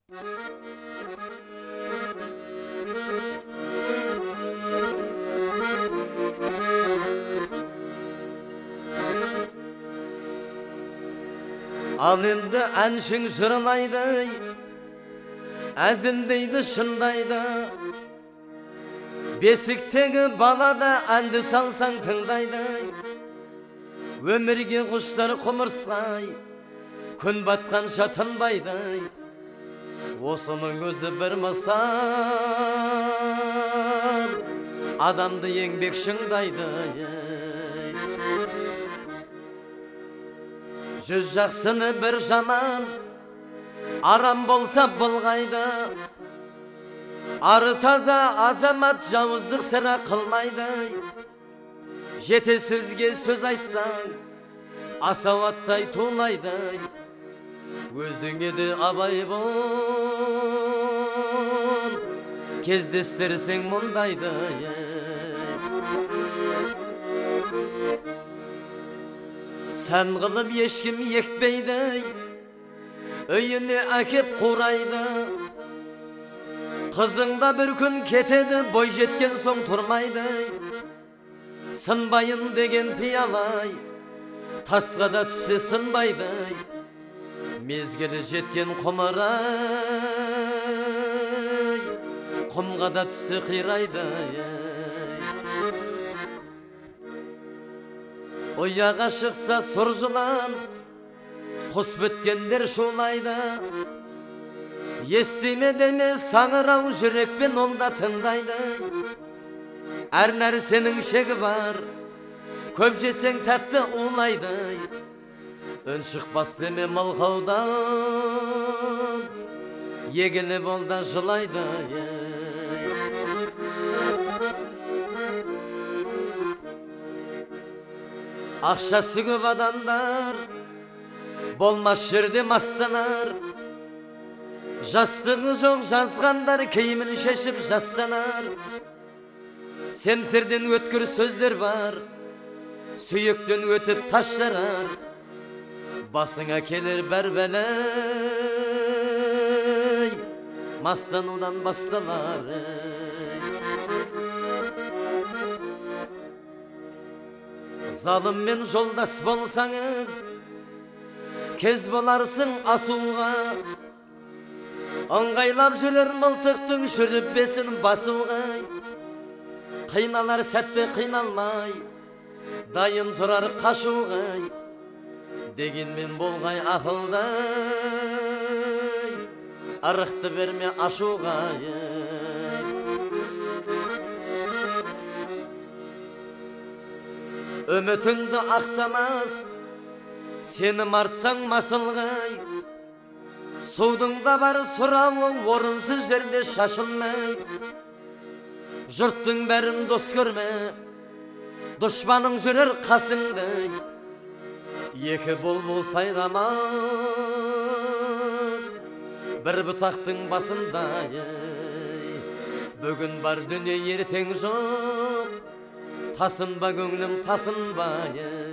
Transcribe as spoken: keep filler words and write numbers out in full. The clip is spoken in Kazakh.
Ал енді әншің жырлайды, әзілдейді, шындайды. Бесіктегі балада әнді салсаң тыңдайды. Өмірге құштар құмырсқай, күн батқанша тынбайды. Осының өзі бір мысал, адамды еңбек шыңдайды. Жүз жақсыны бір жаман, арам болса былғайды. Ары таза азамат жауыздық сірә қылмайды. Жетесізге сөз айтсаң, асауаттай тулайды. Өзіңе де абай бол, кездестірсең мұндайды. Сән қылып ешкім екпейді, өйіне әкеп қурайды. Қызыңда бір күн кетеді, бой жеткен соң тұрмайды. Сынбайын деген пиялай, тасқа да түссе сынбайды. Мезгілі жеткен құмырай, құмға да түссе қирайды. Ұяға шықса сұр жылан, құс біткендер шулайды. Естиме деме саңырау жүрекпен онда тыңдайды. Әр нәрсенің шегі бар, көп жесең тәтті улайды. Үн шықпас деме мылқаудан, егілі болда жылайды. Ақшасы көп адамдар болмас жерде мастанар. Жастығы жоқ жазғандар киімін шешіп жастанар. Семсерден өткір сөздер бар, сүйектен өтіп тас жарар. Басыңа келер бәр бәлей, мастанудан басталар. Залыммен жолдас болсаңыз, кез боларсың асуға. Ыңғайлап жүрер мылтықтың шүріппесін басуға. Қиналар сәтте қиналмай, дайын тұрар қашуға. Дегенмен болғай ақылдай, арықты берме ашуға. Үмітіңді ақтамас, сенім артсаң масылғай. Судың да бар сұрауы орынсыз жерде шашылмай. Жұрттың бәрін дос көрме, дұшпаның жүрер қасыңдай. Екі бұлбұл сайрамас, бір бұтақтың басындай. Бүгін бар дүние ертең жоқ, тасынба көңлім тасынбай.